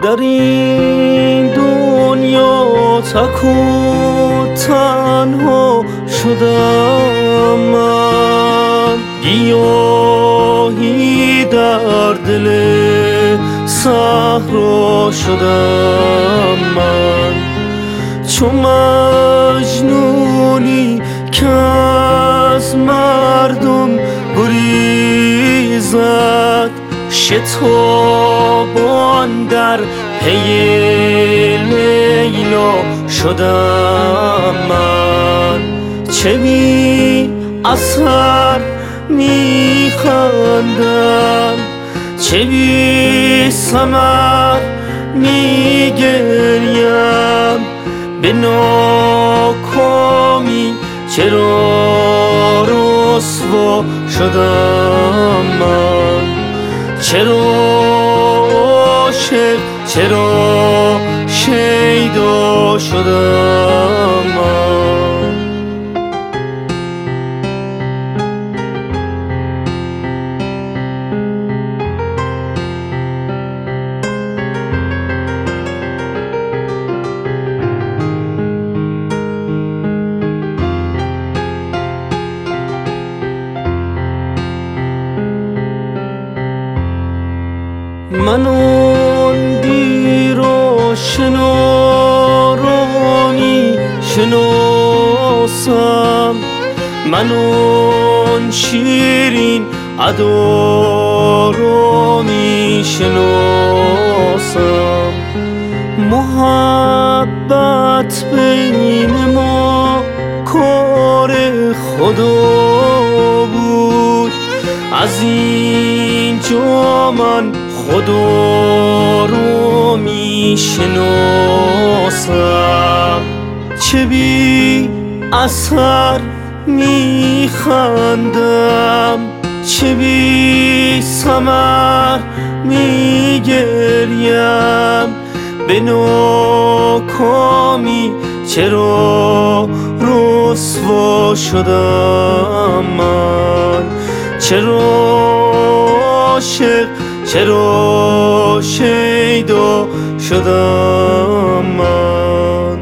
در این دنیا تک و تنها شدم من، گیاهی در دل صحرا شدم من، چو مجنونی که از مردم گریزد، شتابان در پی لیلا شدم من، چه بی اثر می خندم، چه بی ثمر می گریم، به ناکامی چرا رسوا شدم من، چرا عاشق چرا شیدا شدم من. من آن دیر آشنا را می شناسم، من آن شیرین ادا را می شناسم، محبت بین ما کار خدا بود، از اینجا من خدا رو می شناسم، چه بی اثر می خندم، چه بی ثمر می گریم، به ناکامی چرا رسوا شدم من، چرا عاشق چرا شیدا شدم من.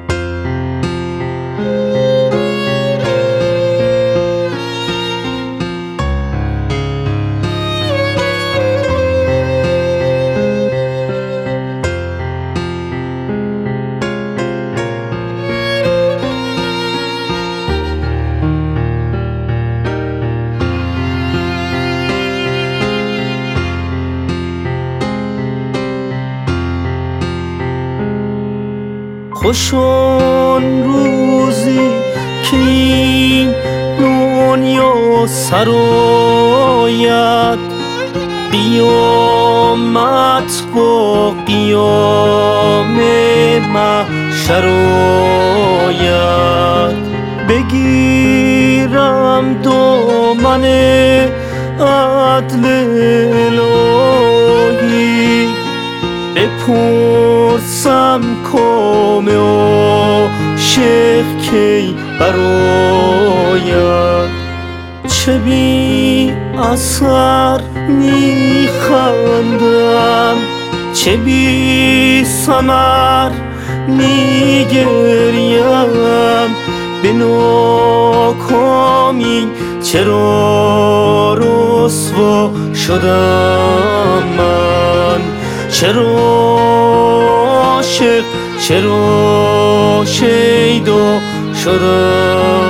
خوش آن روزی که این دنیا سرآید، قیامت با قیام محشر آید، بگیرم دامن عدل الهی، بپرسم کام عاشق کی برآید، چه بی اثر می خندم، چه بی ثمر می گریم، به ناکامی چرا رسوا شدم من، چرا عاشق چرا شیدا شدم.